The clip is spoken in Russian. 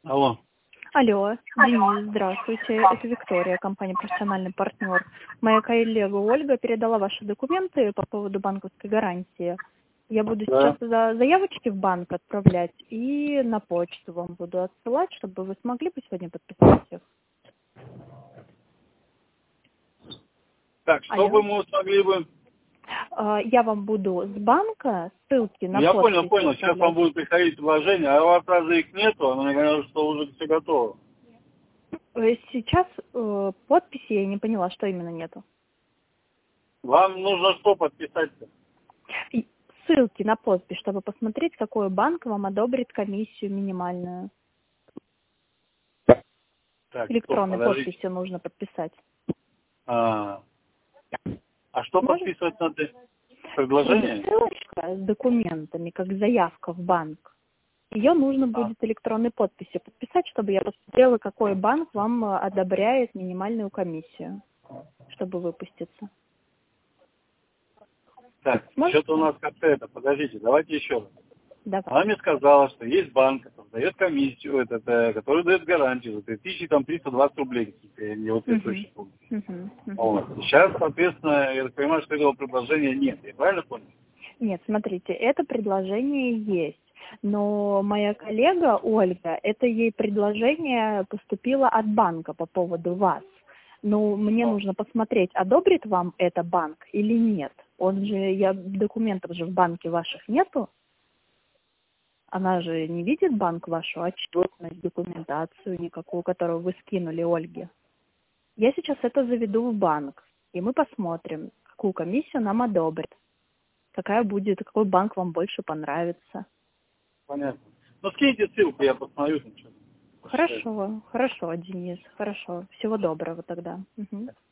Алло. Алло, Денис, здравствуйте. Это Виктория, компания «Профессиональный партнер». Моя коллега Ольга передала ваши документы по поводу банковской гарантии. Я буду сейчас заявочки в банк отправлять и на почту вам буду отсылать, чтобы вы смогли бы сегодня подписать их. Так, чтобы мы смогли бы... Я вам буду с банка ссылки на Я подпись понял. Сейчас вам будут приходить предложения, а у вас разве их нету? Она мне говорила, что уже все готово. Сейчас подписи я не поняла, что именно нету. Вам нужно что подписать-то? Ссылки на подпись, чтобы посмотреть, какой банк вам одобрит комиссию минимальную. Так, Электронной подписью нужно подписать. А что подписывать надо? Предложение? Ссылочка с документами, как заявка в банк. Ее нужно будет электронной подписью подписать, чтобы я посмотрела, какой банк вам одобряет минимальную комиссию, чтобы выпуститься. Так, что-то у нас как-то это, подождите, давайте еще раз. Давай. Она мне сказала, что есть банк, который дает комиссию, который дает гарантию за 3320 рублей какие-то, я не точно помню. Сейчас, соответственно, я так понимаю, что этого предложения нет, я правильно понял? Нет, смотрите, это предложение есть. Но моя коллега Ольга, это ей предложение поступило от банка по поводу вас. Но мне нужно посмотреть, одобрит вам это банк или нет. Документов же в банке ваших нету. Она же не видит банк вашу отчетность, документацию никакую, которую вы скинули Ольге. Я сейчас это заведу в банк, и мы посмотрим, какую комиссию нам одобрят. Какой банк вам больше понравится. Понятно. Ну, скиньте ссылку, я посмотрю. Хорошо, Денис, хорошо. Всего доброго тогда.